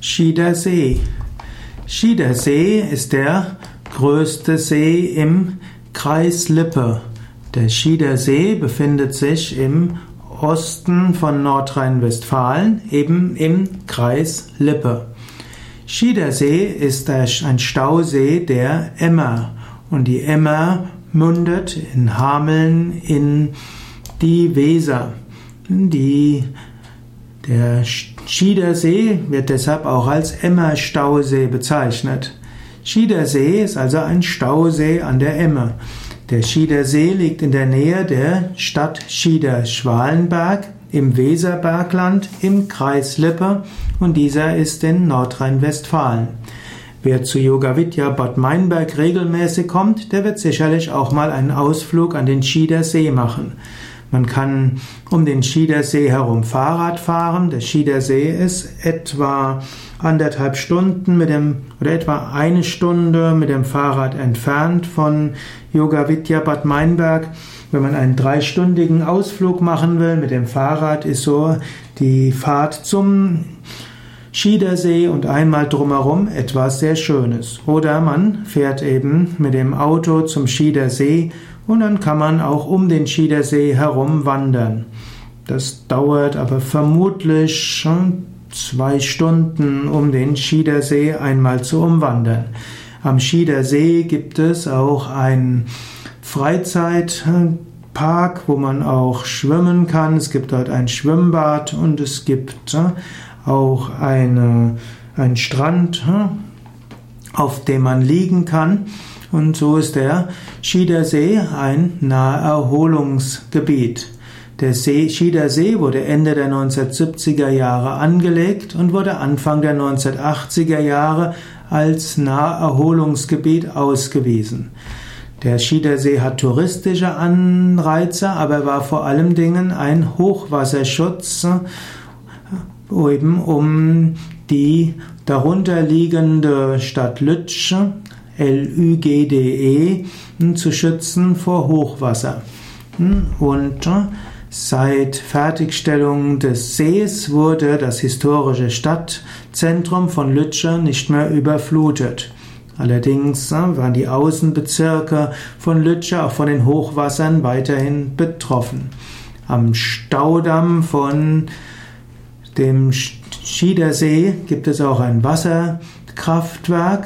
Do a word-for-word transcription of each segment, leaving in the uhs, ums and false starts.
Schieder See. Schieder See ist der größte See im Kreis Lippe. Der Schieder See befindet sich im Osten von Nordrhein-Westfalen, eben im Kreis Lippe. Schieder See ist ein Stausee der Emmer und die Emmer mündet in Hameln in die Weser. Die, der Schieder See wird deshalb auch als Emmer-Stausee bezeichnet. Schieder See ist also ein Stausee an der Emme. Der Schieder See liegt in der Nähe der Stadt Schieder-Schwalenberg im Weserbergland im Kreis Lippe und dieser ist in Nordrhein-Westfalen. Wer zu Yoga Vidya Bad Meinberg regelmäßig kommt, der wird sicherlich auch mal einen Ausflug an den Schieder See machen. Man kann um den Schieder See herum Fahrrad fahren. Der Schieder See ist etwa anderthalb Stunden mit dem, oder etwa eine Stunde mit dem Fahrrad entfernt von Yoga Vidya Bad Meinberg. Wenn man einen dreistündigen Ausflug machen will mit dem Fahrrad, ist so die Fahrt zum Schieder See und einmal drumherum etwas sehr Schönes. Oder man fährt eben mit dem Auto zum Schieder See und dann kann man auch um den Schieder See herum wandern. Das dauert aber vermutlich schon zwei Stunden, um den Schieder See einmal zu umwandern. Am Schieder See gibt es auch einen Freizeitpark, wo man auch schwimmen kann. Es gibt dort ein Schwimmbad und es gibt auch eine, einen Strand, auf dem man liegen kann. Und so ist der Schieder See ein Naherholungsgebiet. Der See, Schieder See wurde Ende der neunzehnhundertsiebziger Jahre angelegt und wurde Anfang der neunzehnhundertachtziger Jahre als Naherholungsgebiet ausgewiesen. Der Schieder See hat touristische Anreize, aber war vor allem Dingen ein Hochwasserschutz, eben um die darunterliegende Stadt Lützsch, L Ü G D E, zu schützen vor Hochwasser. Und seit Fertigstellung des Sees wurde das historische Stadtzentrum von Lützsch nicht mehr überflutet. Allerdings waren die Außenbezirke von Lützsch auch von den Hochwassern weiterhin betroffen. Am Staudamm von dem Schieder See gibt es auch ein Wasserkraftwerk,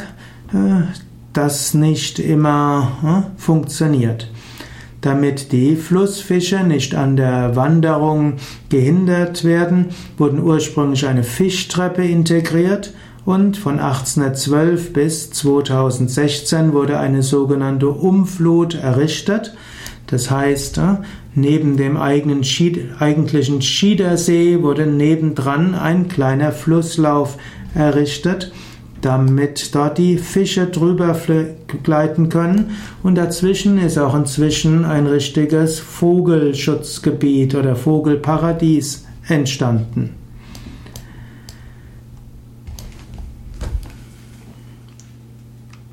das nicht immer funktioniert. Damit die Flussfische nicht an der Wanderung gehindert werden, wurden ursprünglich eine Fischtreppe integriert und von achtzehnhundertzwölf bis zweitausendsechzehn wurde eine sogenannte Umflut errichtet. Das heißt, neben dem eigenen Schied, eigentlichen Schiedersee wurde nebendran ein kleiner Flusslauf errichtet, damit dort die Fische drüber gleiten können. Und dazwischen ist auch inzwischen ein richtiges Vogelschutzgebiet oder Vogelparadies entstanden.